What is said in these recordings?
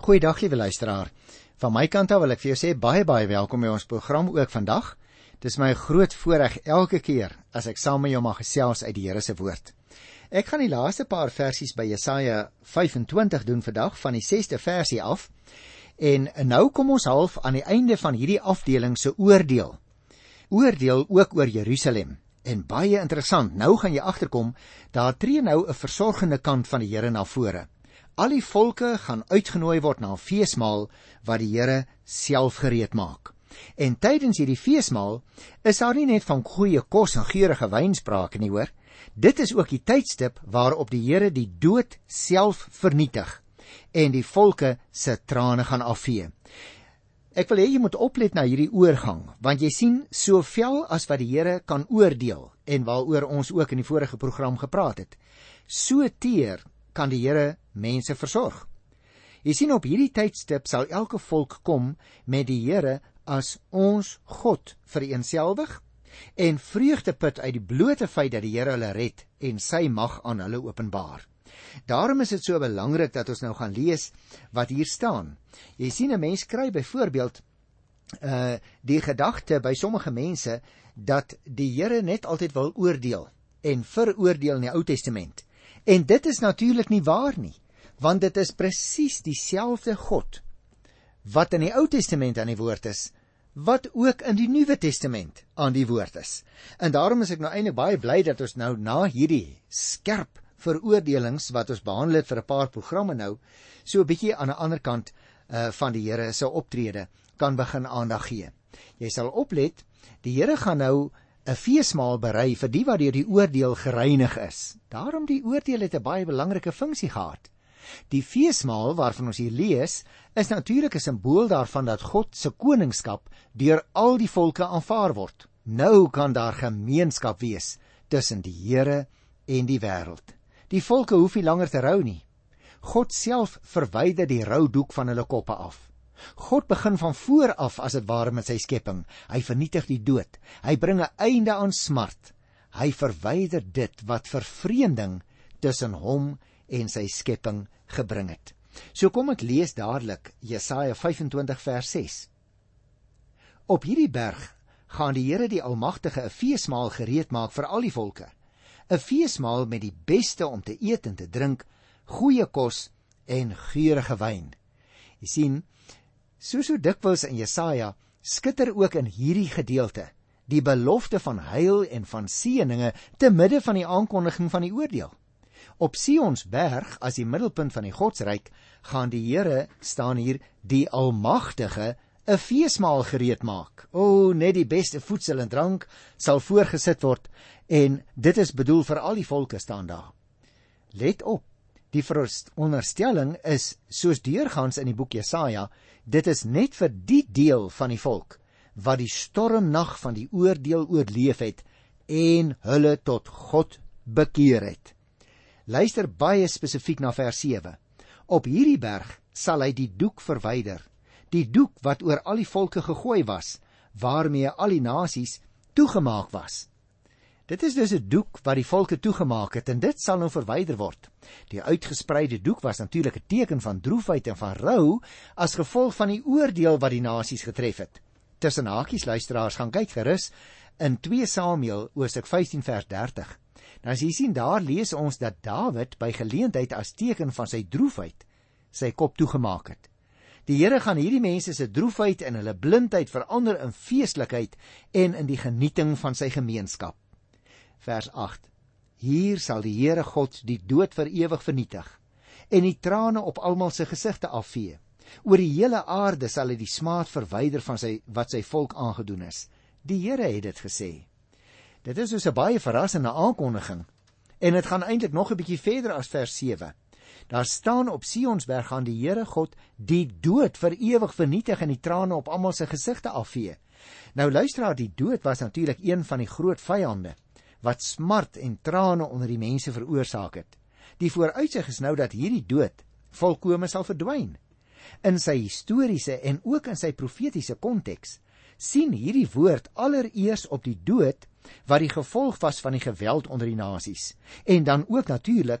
Goeiedag, liewe luisteraar. Van my kant af wil ek vir jou sê baie welkom by ons program ook vandag. Dit is my groot voorreg elke keer as ek saam met jou mag gesels uit die Here se woord. Ek gaan die laaste paar versies by Jesaja 25 doen vandag, van die 6de versie af. En nou kom ons half aan die einde van hierdie afdeling se oordeel. Oordeel ook oor Jerusalem. En baie interessant, nou gaan jy agterkom, daar tree nou 'n versorgende kant van die Here na vore. Al die volke gaan uitgenooi word na 'n feesmaal wat die Here self gereed maak. En tydens hierdie feesmaal is daar nie net van goeie kos en geurende wyn sprake nie, hoor. Dit is ook die tydstip waarop die Here die dood self vernietig en die volke se trane gaan afvee. Ek wil hê jy moet oplet na hierdie oorgang, want jy sien, soveel as wat die Here kan oordeel, en waaroor ons ook in die vorige program gepraat het, so teer kan die Here mense versorg. Jy sien, op hierdie tydstip sal elke volk kom met die Here as ons God vereenselwig en vreugde put uit die blote feit dat die Here hulle red en sy mag aan hulle openbaar. Daarom is dit so belangrik dat ons nou gaan lees wat hier staan. Jy sien, 'n mens kry byvoorbeeld die gedagte by sommige mense dat die Here net altyd wil oordeel en veroordeel in die Ou Testament. En dit is natuurlik nie waar nie, want dit is presies dieselfde God wat in die Ou Testament aan die woord is, wat ook in die Nuwe Testament aan die woord is. En daarom is ek nou eintlik baie bly dat ons nou na hierdie skerp veroordelings wat ons behandel het vir 'n paar programme nou, so 'n bietjie aan 'n ander kant van die Here se optrede kan begin aandag gee. Jy sal oplet, die Here gaan nou 'n feesmaal berei vir die wat deur die oordeel gereinig is. Daarom die oordeel het 'n baie belangrike funksie gehad. Die feesmaal waarvan ons hier lees, is natuurlik 'n simbool daarvan dat God se koningskap deur al die volke aanvaar word. Nou kan daar gemeenskap wees tussen die Here en die wêreld. Die volke hoef nie langer te rou nie. God self verwyder die roudoek van hulle koppe af. God begin van voor af as dit ware met sy skepping. Hy vernietig die dood. Hy bring 'n einde aan smart. Hy verwyder dit wat vervreemding tussen hom en sy skepping gebring het. So kom ek lees dadelik Jesaja 25 vers 6. Op hierdie berg gaan die Here die Almagtige 'n feesmaal gereed maak vir al die volke. 'n Feesmaal met die beste om te eet en te drink, goeie kos en geurende wyn. Jy sien, so dikwels in Jesaja skitter ook in hierdie gedeelte die belofte van heil en van seëninge te midde van die aankondiging van die oordeel. Op Sionsberg, as die middelpunt van die Godsryk, gaan die Here, staan hier, die Almagtige 'n feesmaal gereed maak. Net die beste voedsel en drank sal voorgesit word, en dit is bedoel vir al die volke, staan daar. Let op, die veronderstelling is, soos deurgaans in die boek Jesaja, dit is net vir die deel van die volk wat die stormnag van die oordeel oorleef het en hulle tot God bekeer het. Luister baie spesifiek na vers 7. Op hierdie berg sal hy die doek verwyder, die doek wat oor al die volke gegooi was, waarmee al die nasies toegemaak was. Dit is dus 'n doek wat die volke toegemaak het, en dit sal nou verwyder word. Die uitgespreide doek was natuurlik 'n teken van droefheid en van rou as gevolg van die oordeel wat die nasies getref het. Tussen hakies, luisteraars, gaan kyk gerus in 2 Samuel hoofstuk 15 vers 30. Nou as jy sien, daar lees ons dat Dawid by geleentheid as teken van sy droefheid sy kop toegemaak het. Die Here gaan hierdie mense se droefheid en hulle blindheid verander in feeslikheid en in die genieting van sy gemeenskap. Vers 8. Hier sal die Here God die dood vir ewig vernietig en die trane op almal se gesigte afvee. Oor die hele aarde sal hy die smaad verwyder van wat sy volk aangedoen is. Die Here het dit gesê. Dit is dus 'n baie verrassende aankondiging, en dit gaan eintlik nog 'n bietjie verder as vers 7. Daar staan op Sionsberg gaan die Here God die dood vir ewig vernietig en die trane op almal se gesigte afvee. Nou luisteraar, die dood was natuurlik een van die groot vyande wat smart en trane onder die mense veroorsaak het. Die vooruitsig is nou dat hierdie dood volkome sal verdwyn. In sy historiese en ook in sy profetiese konteks sien hierdie woord allereers op die dood wat die gevolg was van die geweld onder die nasies, en dan ook natuurlik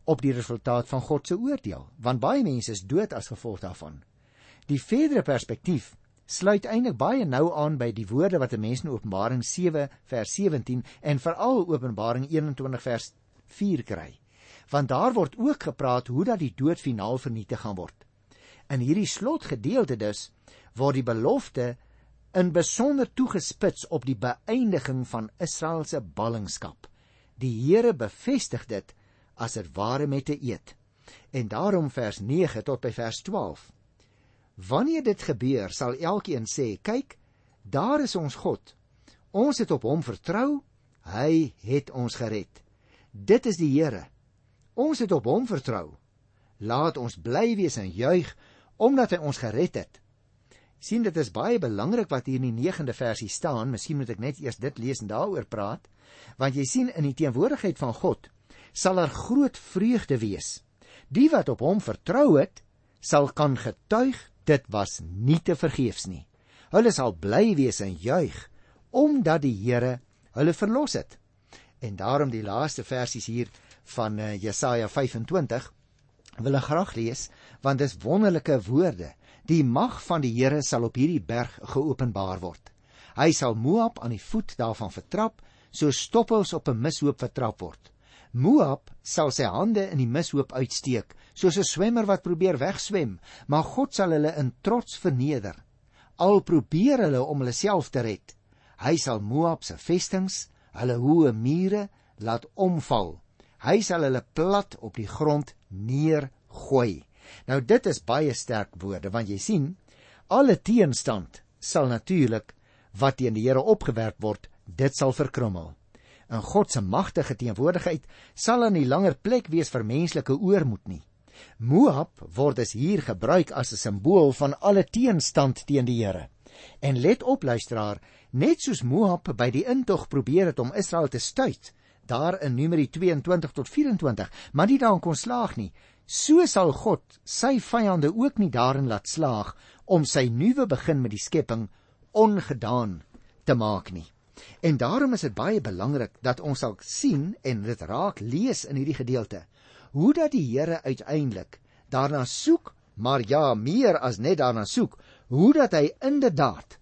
op die resultaat van God se oordeel, want baie mense is dood as gevolg daarvan. Die verdere perspektief sluit eintlik baie nou aan by die woorde wat 'n mens in Openbaring 7 vers 17 en veral Openbaring 21 vers 4 kry. Want daar word ook gepraat hoe dat die dood finaal vernietig gaan word. In hierdie slotgedeelte dus word die belofte in besonder toegespits op die beëindiging van Israel se ballingskap. Die Here bevestig dit as dit ware met 'n eed. En daarom vers 9 tot by vers 12. Wanneer dit gebeur, sal elkeen sê, kyk, daar is ons God. Ons het op hom vertrou, hy het ons gered. Dit is die Here. Ons het op hom vertrou. Laat ons bly wees en juig, omdat hy ons gered het. Sien, dit is baie belangrik wat hier in die 9de versie staan. Miskien moet ek net eers dit lees en daaroor praat. Want jy sien, in die teenwoordigheid van God sal daar groot vreugde wees. Die wat op hom vertrou het, sal kan getuig, dit was nie te vergeefs nie. Hulle sal bly wees en juig, omdat die Here hulle verlos het. En daarom die laaste versies hier van Jesaja 25 wil ek graag lees, want dis wonderlike woorde. Die mag van die Here sal op hierdie berg geopenbaar word. Hy sal Moab aan die voet daarvan vertrap, so stoppels op 'n mishoop vertrap word. Moab sal sy hande in die mishoop uitsteek, soos 'n swemmer wat probeer wegswem, maar God sal hulle in trots verneder. Al probeer hulle om hulle self te red. Hy sal Moab se vestings, hulle hoë mure, laat omval. Hy sal hulle plat op die grond neergooi. Nou dit is baie sterk woorde, want jy sien, alle teenstand sal natuurlik, wat teen die Here opgewerp word, dit sal verkrummel. In God se magtige teenwoordigheid sal daar nie langer plek wees vir menslike oormoed nie. Moab word dus hier gebruik as 'n simbool van alle teenstand teen die Here. En let op luisteraar, net soos Moab by die intog probeer het om Israel te stuit, daar in Numeri 22 tot 24, maar nie daarin kon slaag nie, so sal God sy vyande ook nie daarin laat slaag om sy nuwe begin met die skepping ongedaan te maak nie. En daarom is dit baie belangrik dat ons sal sien en dit raak lees in hierdie gedeelte, hoe dat die Here uiteindelik daarna soek, maar ja, meer as net daarna soek, hoe dat hy inderdaad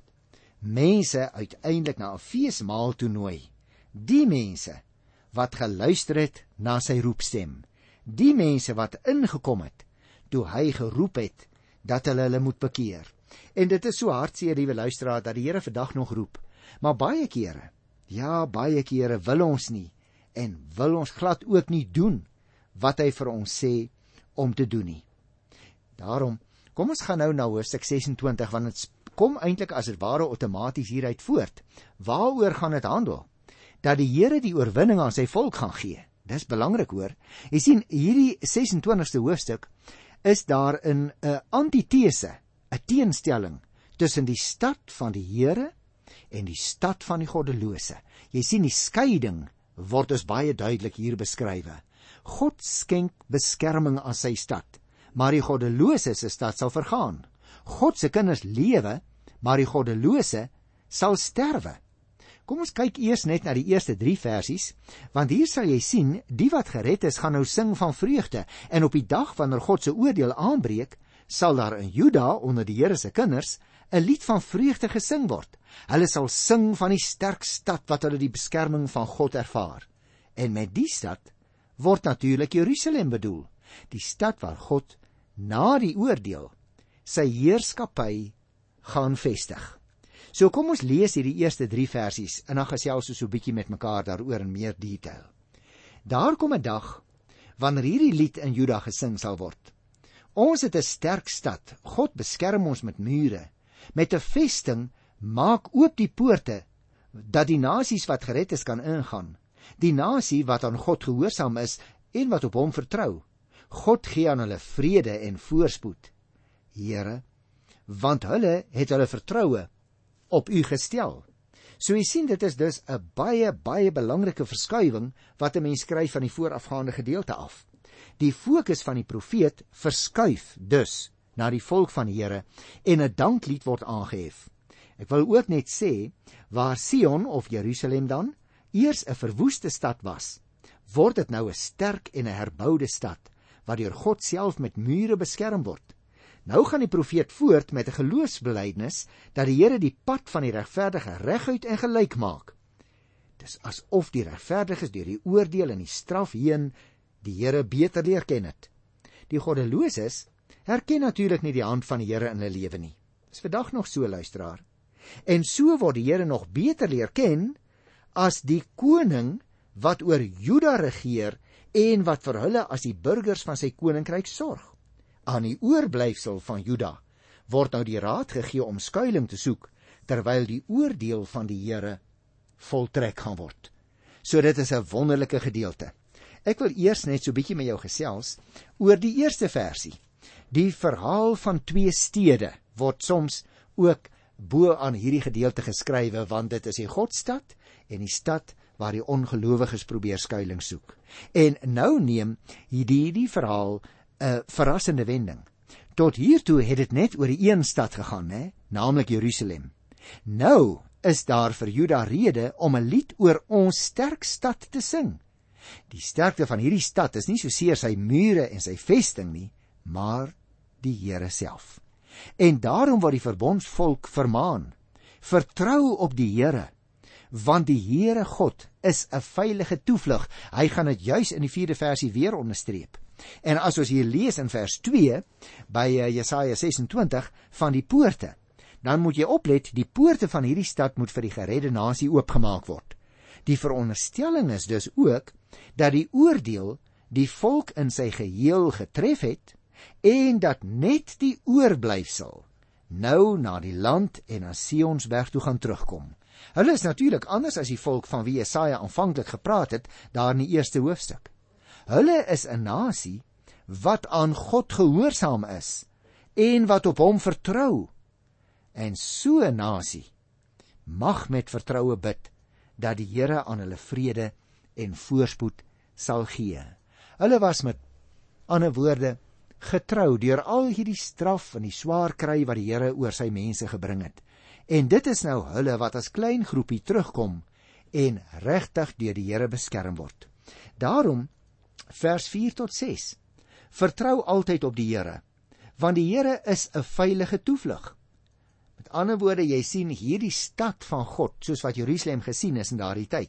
mense uiteindelik na 'n feesmaal toenooi. Die mense wat geluister het na sy roepstem, die mense wat ingekom het toe hy geroep het dat hulle moet bekeer. En dit is so hartseer, liewe luisteraar, dat die Here vandag nog roep. Maar baie kere, ja, baie kere wil ons nie en wil ons glad ook nie doen wat hy vir ons sê om te doen nie. Daarom, kom ons gaan nou na hoofstuk 26, want dit kom eintlik as dit ware outomaties hieruit voort. Waaroor gaan dit handel? Dat die Here die oorwinning aan sy volk gaan gee. Dis belangrik hoor. Jy sien, hierdie 26ste hoofstuk is daar in 'n antitese, 'n teenstelling tussen die stad van die Here en die stad van die goddelose. Jy sien, die skeiding word dus baie duidelik hier beskrywe. God skenk beskerming aan sy stad, maar die goddelose se stad sal vergaan. God se kinders lewe, maar die goddelose sal sterwe. Kom ons kyk eers net na die eerste 3 versies, want hier sal jy sien, die wat gered is, gaan nou sing van vreugde, en op die dag wanneer God se oordeel aanbreek, sal daar in Juda, onder die Here se kinders, 'n lied van vreugde gesing word. Hulle sal sing van die sterk stad wat hulle die beskerming van God ervaar. En met die stad word natuurlik Jerusalem bedoel, die stad waar God na die oordeel sy heerskappy gaan vestig. So kom ons lees hierdie eerste 3 versies en dan gesels ons so 'n bietjie met mekaar daaroor in meer detail. Daar kom 'n dag wanneer hierdie lied in Juda gesing sal word. Ons het 'n sterk stad, God beskerm ons met mure. Met 'n vesting maak oop die poorte, dat die nasies wat gered is kan ingaan. Die nasie wat aan God gehoorsaam is en wat op hom vertrou. God gee aan hulle vrede en voorspoed. Here, want hulle het hulle vertroue op u gestel. So jy sien, dit is dus 'n baie belangrike verskuiwing wat 'n mens skryf van die voorafgaande gedeelte af. Die fokus van die profeet verskuif dus na die volk van die Here en 'n danklied word aangehef. Ek wil ook net sê, waar Sion of Jerusalem dan eers 'n verwoeste stad was, word dit nou 'n sterk en 'n herboude stad, wat deur God self met mure beskerm word. Nou gaan die profeet voort met 'n geloofsbelydenis dat die Here die pad van die regverdige reguit en gelyk maak. Dis asof die regverdiges deur die oordeel en die straf heen die Here beter leer ken het. Die goddeloses herken natuurlik nie die hand van die Here in hulle lewe nie. Dis vandag nog so, luisteraar. En so word die Here nog beter leer ken as die koning wat oor Juda regeer en wat vir hulle as die burgers van sy koninkryk sorg. Aan die oorblyfsel van Juda word nou die raad gegee om skuilings te soek, terwyl die oordeel van die Here voltrek gaan word. So dit is 'n wonderlike gedeelte. Ek wil eers net so bietjie met jou gesels oor die eerste versie. Die verhaal van 2 stede word soms ook bo aan hierdie gedeelte geskrywe, want dit is die Godstad en die stad waar die ongelowiges probeer skuilings soek. En nou neem hierdie verhaal 'n verrassende wending. Tot hiertoe het dit net oor die een stad gegaan, naamlik Jerusalem. Nou is daar vir Juda rede om 'n lied oor ons sterk stad te sing. Die sterkte van hierdie stad is nie so seer sy mure en sy vesting nie, maar die Here self. En daarom word die verbondsvolk vermaan: vertrou op die Here, want die Here God is 'n veilige toevlug. Hy gaan dit juis in die 4de versie weer onderstreep. En as ons hier lees in vers 2 by Jesaja 26 van die poorte, dan moet jy oplet, die poorte van hierdie stad moet vir die geredde nasie oopgemaak word. Die veronderstelling is dus ook dat die oordeel die volk in sy geheel getref het en dat net die oorblyfsel nou na die land en na Sionsberg toe gaan terugkom. Hulle is natuurlik anders as die volk van wie Jesaja aanvanklik gepraat het daar in die eerste hoofstuk. Hulle is 'n nasie wat aan God gehoorsaam is en wat op hom vertrou. En so 'n nasie mag met vertroue bid dat die Here aan hulle vrede en voorspoed sal gee. Hulle was met ander woorde getrou deur al hierdie straf en die swaar kry wat die Here oor sy mense gebring het. En dit is nou hulle wat as klein groepie terugkom en regtig deur die Here beskerm word. Daarom vers 4 tot 6. Vertrou altyd op die Here, want die Here is 'n veilige toevlug. Met ander woorde, jy sien hierdie stad van God, soos wat Jerusalem gesien is in daardie tyd.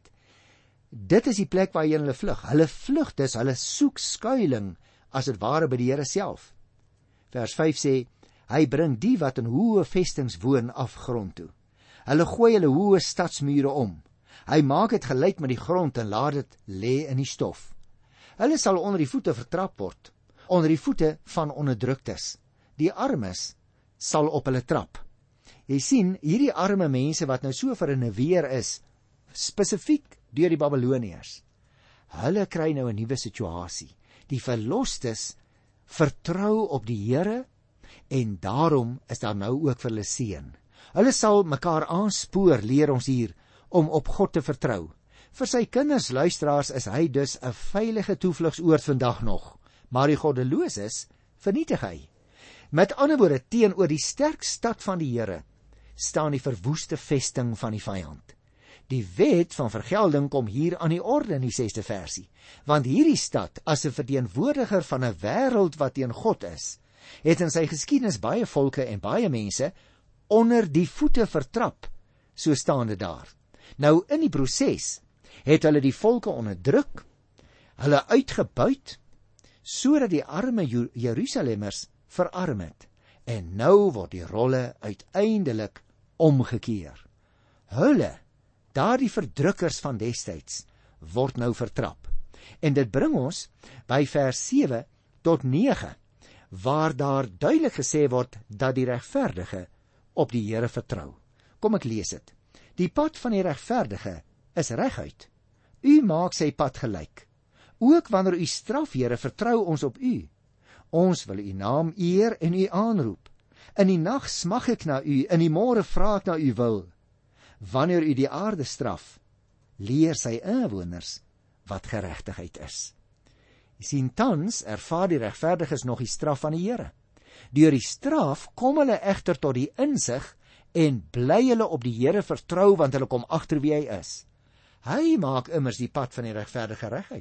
Dit is die plek waarheen hulle vlug. Hulle vlug dus, hulle soek skuiling as dit ware by die Here self. Vers 5 sê, hy bring die wat in hoë vestings woon afgrond toe. Hulle gooi hulle hoë stadsmure om. Hy maak dit gelyk met die grond en laat dit lê in die stof. Hulle sal onder die voete vertrap word, onder die voete van onderdruktes. Die armes sal op hulle trap. Jy sien, hierdie arme mense wat nou so verinneweer is, spesifiek deur die Babiloniërs, hulle kry nou 'n nuwe situasie. Die verlostes vertrou op die Here en daarom is daar nou ook vir hulle seën. Hulle sal mekaar aanspoor, leer ons hier, om op God te vertrou. Vir sy kinders, luisteraars, is hy dus 'n veilige toevlugsoord vandag nog, maar die goddeloses vernietig hy. Met ander woorde, teenoor die sterk stad van die Here staan die verwoeste vesting van die vyand. Die wet van vergelding kom hier aan die orde in die 6de versie, want hierdie stad, as 'n verteenwoordiger van 'n wêreld wat teen God is, het in sy geskiedenis baie volke en baie mense onder die voete vertrap, so staan dit daar. Nou in die proses het hulle die volke onderdruk, hulle uitgebuit, sodat die arme Jerusalemmers verarm het. En nou word die rolle uiteindelik omgekeer. Hulle, daardie verdrukkers van destyds, word nou vertrap. En dit bring ons by vers 7 tot 9, waar daar duidelik gesê word dat die regverdige op die Here vertrou. Kom ek lees dit. Die pad van die regverdige is reguit. U maak sy pad gelyk. Ook wanneer u straf, Here, vertrou ons op u. Ons wil u naam eer en u aanroep. In die nag smag ek na u, in die môre vra ek na u wil. Wanneer u die aarde straf, leer sy inwoners wat geregtigheid is. Jy sien, tans ervaar die regverdiges nog die straf van die Here. Deur die straf kom hulle egter tot die insig en bly hulle op die Here vertrou, want hulle kom agter wie hy is. Hy maak immers die pad van die regverdige reguit.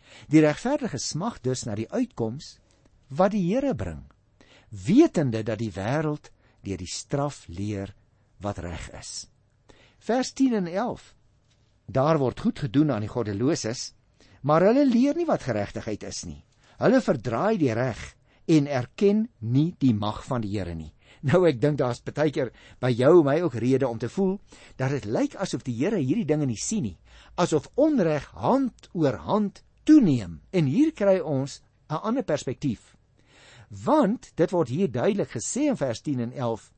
Die regverdige smag dus na die uitkoms wat die Here bring, wetende dat die wêreld deur die straf leer wat reg is. Vers 10 en 11. Daar word goed gedoen aan die goddeloses, maar hulle leer nie wat geregtigheid is nie. Hulle verdraai die reg en erken nie die mag van die Here nie. Nou ek dink daar's baie keer by jou en my ook rede om te voel dat dit lyk asof die Here hierdie dinge nie sien nie, asof onreg hand oor hand toeneem. En hier kry ons 'n ander perspektief. Want dit word hier duidelik gesê in vers 10 en 11,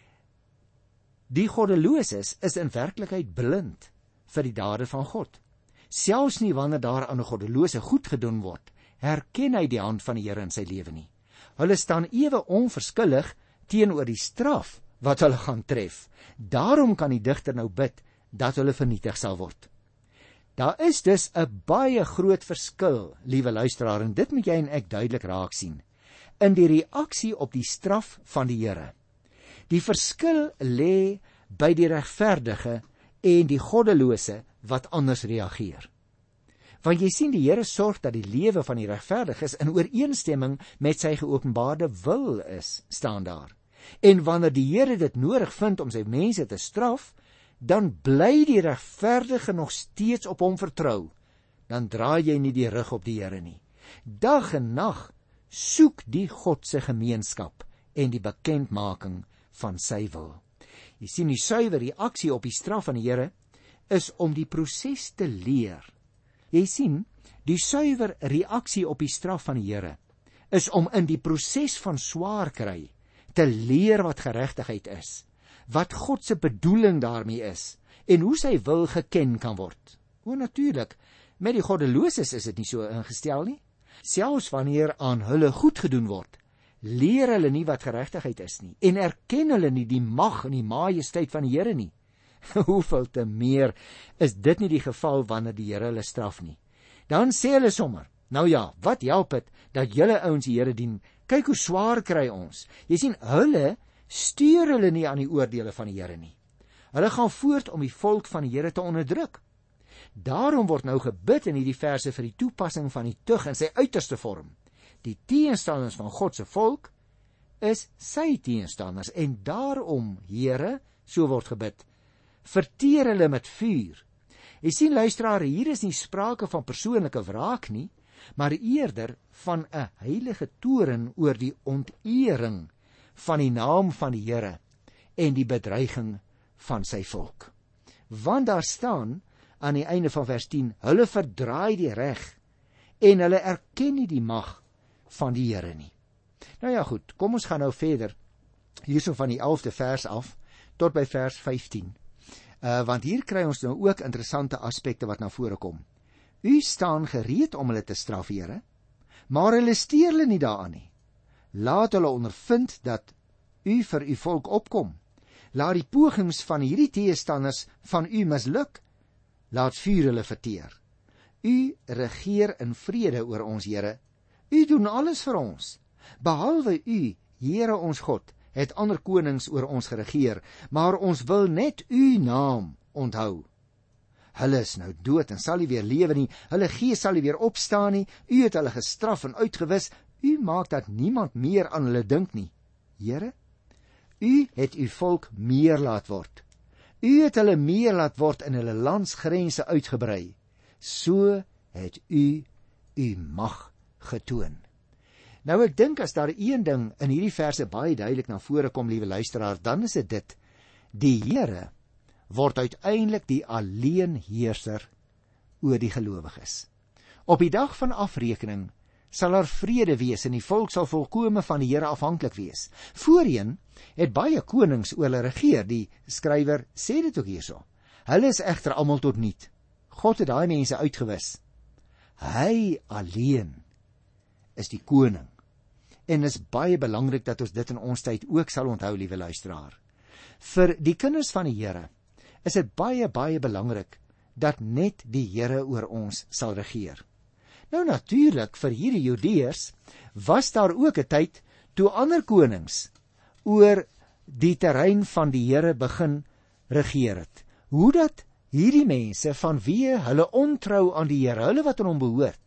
die goddeloses is in werklikheid blind vir die dade van God. Selfs nie wanneer daar aan 'n goddelose goed gedoen word, herken hy die hand van die Here in sy lewe nie. Hulle staan ewe onverskillig teenoor die straf wat hulle gaan tref. Daarom kan die digter nou bid dat hulle vernietig sal word. Daar is dus 'n baie groot verskil, liewe luisteraar, en dit moet jy en ek duidelik raak sien, in die reaksie op die straf van die Here. Die verskil lê by die regverdige en die goddelose wat anders reageer. Want jy sien, die Here sorg dat die lewe van die regverdiges in ooreenstemming met sy geopenbaarde wil is, staan daar. En wanneer die Here dit nodig vind om sy mense te straf, dan bly die regverdige nog steeds op hom vertrou. Dan draai jy nie die rug op die Here nie. Dag en nag soek die God se gemeenskap en die bekendmaking van sy wil. Jy sien, die suiwer reaksie op die straf van die Here is om die proses te leer. Jy sien, die suiwer reaksie op die straf van die Here is om in die proses van swaar kry te leer wat geregtigheid is, wat God se bedoeling daarmee is en hoe sy wil geken kan word. Natuurlik, met die goddeloses is dit nie so ingestel nie. Selfs wanneer aan hulle goed gedoen word, leer hulle nie wat geregtigheid is nie en erken hulle nie die mag en die majesteit van die Here nie. Hoeveel te meer is dit nie die geval wanneer die Here hulle straf nie. Dan sê hulle sommer, nou ja, wat help dit dat julle ouens die Here dien? Kyk hoe swaar kry ons. Jy sien, hulle stuur hulle nie aan die oordeele van die Here nie. Hulle gaan voort om die volk van die Here te onderdruk. Daarom word nou gebid in hierdie verse vir die toepassing van die tug in sy uiterste vorm. Die teenstanders van God se volk is sy teenstanders en daarom, Here, so word gebid, verteer hulle met vuur. Jy sien, luisteraar, hier is nie sprake van persoonlike wraak nie, maar eerder van 'n heilige toorn oor die ontering van die naam van die Here en die bedreiging van sy volk. Want daar staan aan die einde van vers 10, hulle verdraai die reg en hulle erken nie die mag van die Here nie. Nou ja goed, kom ons gaan nou verder, hierso van die 11de vers af, tot by vers 15. Want hier kry ons nou ook interessante aspekte wat na vore kom. U staan gereed om hulle te straf, Here, maar hulle steur hulle nie daaraan nie. Laat hulle ondervind dat u vir u volk opkom. Laat die pogings van hierdie teestanders van u misluk. Laat vuur hulle verteer. U regeer in vrede oor ons, Here. U doen alles vir ons. Behalwe u, Here ons God, het ander konings oor ons geregeer, maar ons wil net u naam onthou. Hulle is nou dood en sal nie weer lewe nie, hulle gees sal nie weer opstaan nie, u het hulle gestraf en uitgewis, u maak dat niemand meer aan hulle dink nie. Here, u het u volk meer laat word. U het hulle meer laat word in hulle landsgrense uitgebrei. So het u mag getoon. Nou ek dink as daar een ding in hierdie verse baie duidelik na vore kom, liewe luisteraar, dan is dit, die Here word uiteindelik die alleenheerser oor die gelowiges. Op die dag van afrekening sal daar vrede wees en die volk sal volkome van die Here afhanklik wees. Voorheen het baie konings oor hulle regeer, die skrywer sê dit ook hierso. Hulle is egter almal tot niet. God het daai mense uitgewis. Hy alleen is die koning. En is baie belangrik dat ons dit in ons tyd ook sal onthou, liewe luisteraar. Vir die kinders van die Here is dit baie, baie belangrik dat net die Here oor ons sal regeer. Nou natuurlik, vir hierdie Judeërs was daar ook 'n tyd toe ander konings oor die terrein van die Here begin regeer het. Hoe dat hierdie mense vanweë hulle ontrou aan die Here, hulle wat aan hom behoort,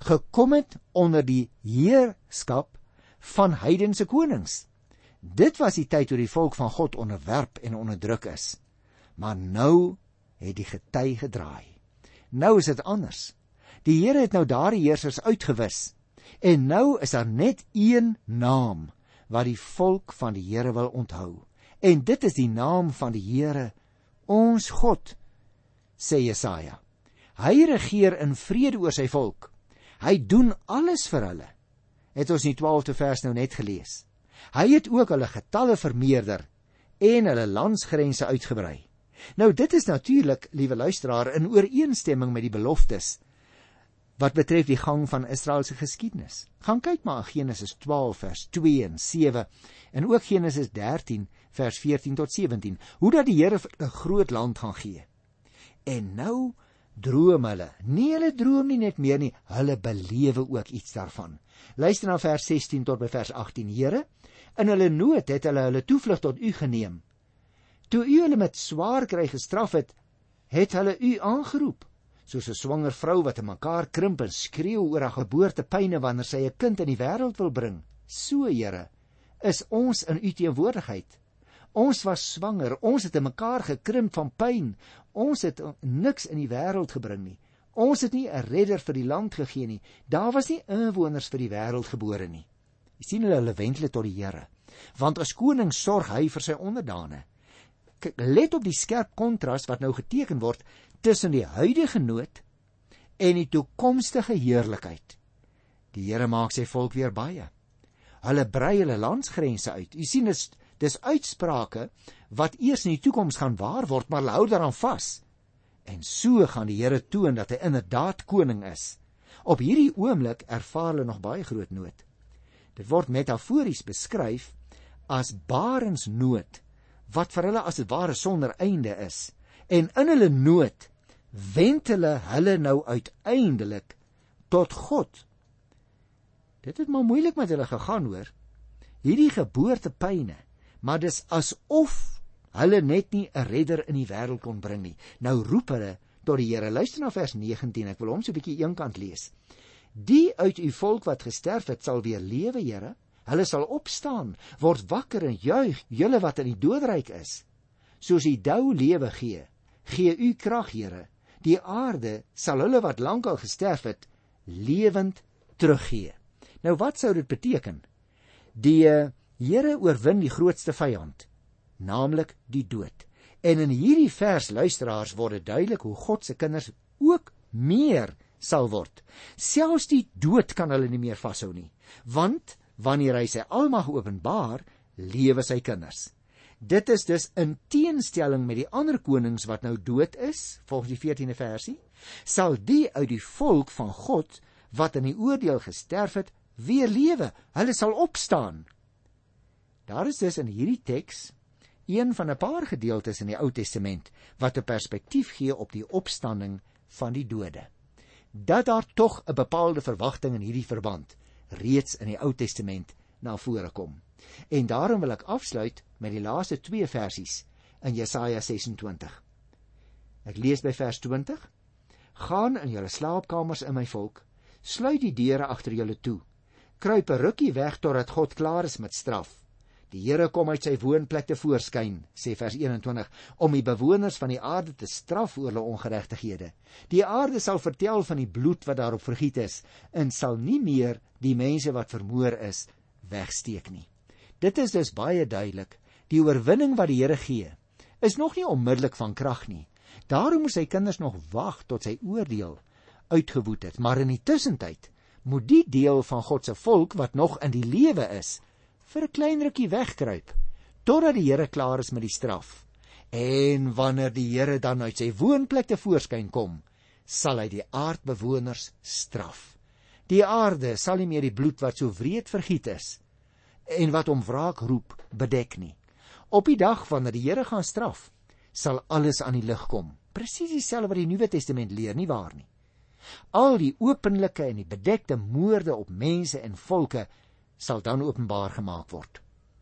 gekom het onder die heerskap van heidense konings. Dit was die tyd toe die volk van God onderwerp en onderdruk is. Maar nou het die gety gedraai. Nou is dit anders. Die Here het nou daardie heersers uitgewis. En nou is daar net een naam wat die volk van die Here wil onthou. En dit is die naam van die Here, ons God, sê Jesaja. Hy regeer in vrede oor sy volk. Hy doen alles vir hulle. Het ons in die 12de vers nou net gelees. Hy het ook hulle getalle vermeerder en hulle landsgrense uitgebrei. Nou dit is natuurlik, liewe luisteraar, in ooreenstemming met die beloftes wat betref die gang van Israel se geskiedenis. Gaan kyk maar in Genesis 12 vers 2 en 7 en ook Genesis 13 vers 14 tot 17, hoe dat die Here 'n groot land gaan gee. En nou droom hulle. Nee, hulle droom nie net meer nie, hulle belewe ook iets daarvan. Luister na vers 16 tot by vers 18. Here, in hulle nood het hulle toevlug tot u geneem. Toe u hulle met swaar kry gestraf het, het hulle u aangeroep. Soos 'n swanger vrou wat in mekaar krimp en skreeu oor haar geboortepyne wanneer sy 'n kind in die wêreld wil bring. So, Here, is ons in u teenwoordigheid. Ons was swanger, ons het in mekaar gekrimp van pyn. Ons het niks in die wêreld gebring nie. Ons het nie 'n redder vir die land gegee nie. Daar was nie inwoners vir die wêreld gebore nie. Jy sien hulle wendel tot die Here. Want as koning sorg hy vir sy onderdane. Let op die skerp kontras wat nou geteken word tussen die huidige nood en die toekomstige heerlikheid. Die Here maak sy volk weer baie. Hulle brei hulle landsgrense uit. Jy sien, dis uitsprake wat eers in die toekoms gaan waar word, maar hulle hou daaraan vas. En so gaan die Here toon dat hy inderdaad koning is. Op hierdie oomblik ervaar hulle nog baie groot nood. Dit word metafories beskryf as barensnood, wat vir hulle as dit ware sonder einde is. En in hulle nood wend hulle nou uiteindelik tot God. Dit het maar moeilik met hulle gegaan, hoor. Hierdie geboortepyne, maar dis asof hulle net nie 'n redder in die wêreld kon bring nie. Nou roep hulle tot die Here. Luister na vers 19, ek wil hom so 'n bietjie eenkant lees. Die uit u volk wat gesterf het, sal weer lewe, Here. Hulle sal opstaan, word wakker en juig, julle wat in die doodryk is. Soos die dou lewe gee, gee u krag, Here. Die aarde sal hulle wat lankal gesterf het, lewend teruggee. Nou wat sou dit beteken? Die Here oorwin die grootste vyand, naamlik die dood. En in hierdie vers, luisteraars, word dit duidelik hoe God se kinders ook meer sal word. Selfs die dood kan hulle nie meer vashou nie, want wanneer hy sy almag openbaar, lewe sy kinders. Dit is dus in teenstelling met die ander konings wat nou dood is, volgens die 14de versie, sal die uit die volk van God, wat in die oordeel gesterf het, weer lewe. Hulle sal opstaan. Daar is dus in hierdie teks een van 'n paar gedeeltes in die Ou Testament wat 'n perspektief gee op die opstanding van die dode. Dat daar tog 'n bepaalde verwagting in hierdie verband reeds in die Ou Testament na vore kom. En daarom wil ek afsluit met die laaste 2 versies in Jesaja 26. Ek lees by vers 20. Gaan in julle slaapkamers in my volk, sluit die deure agter julle toe, kruip 'n rukkie weg totdat God klaar is met straf. Die Here kom uit sy woonplek te voorskyn, sê vers 21, om die bewoners van die aarde te straf oor hulle ongeregtighede. Die aarde sal vertel van die bloed wat daarop vergiet is, en sal nie meer die mense wat vermoor is, wegsteek nie. Dit is dus baie duidelik. Die oorwinning wat die Here gee, is nog nie onmiddellik van krag nie. Daarom moet sy kinders nog wag tot sy oordeel uitgewoed het. Maar in die tussentyd moet die deel van God se volk wat nog in die lewe is, vir 'n klein rukkie wegkruip, totdat die Here klaar is met die straf. En wanneer die Here dan uit sy woonplek te voorskyn kom, sal hy die aardbewoners straf. Die aarde sal nie meer die bloed wat so wreed vergiet is, en wat om wraak roep, bedek nie. Op die dag wanneer die Here gaan straf, sal alles aan die lig kom. Presies dieselfde wat die Nuwe Testament leer, nie waar nie? Al die openlike en die bedekte moorde op mense en volke sal dan openbaar gemaak word.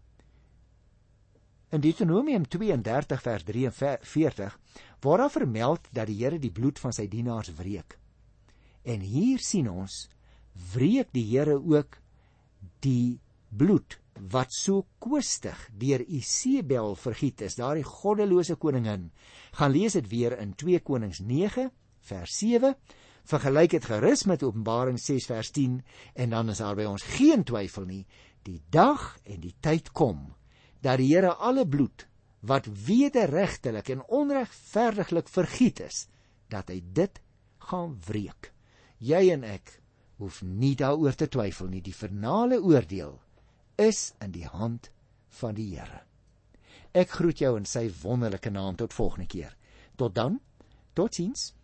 In Deuteronomium 32 vers 43 word daar vermeld dat die Here die bloed van sy dienaars wreek. En hier sien ons wreek die Here ook die bloed wat so koostig deur Isebel vergiet is, daardie goddelose koningin. Gaan lees dit weer in 2 Konings 9 vers 7, vergelyk dit gerus met Openbaring 6 vers 10, en dan is daar by ons geen twyfel nie, die dag en die tyd kom, dat die Here alle bloed, wat wederregtelik en onregverdiglik vergiet is, dat hy dit gaan wreek. Jy en ek hoef nie daaroor te twyfel nie, die finale oordeel is in die hand van die Here. Ek groet jou in sy wonderlike naam tot volgende keer. Tot dan, totsiens.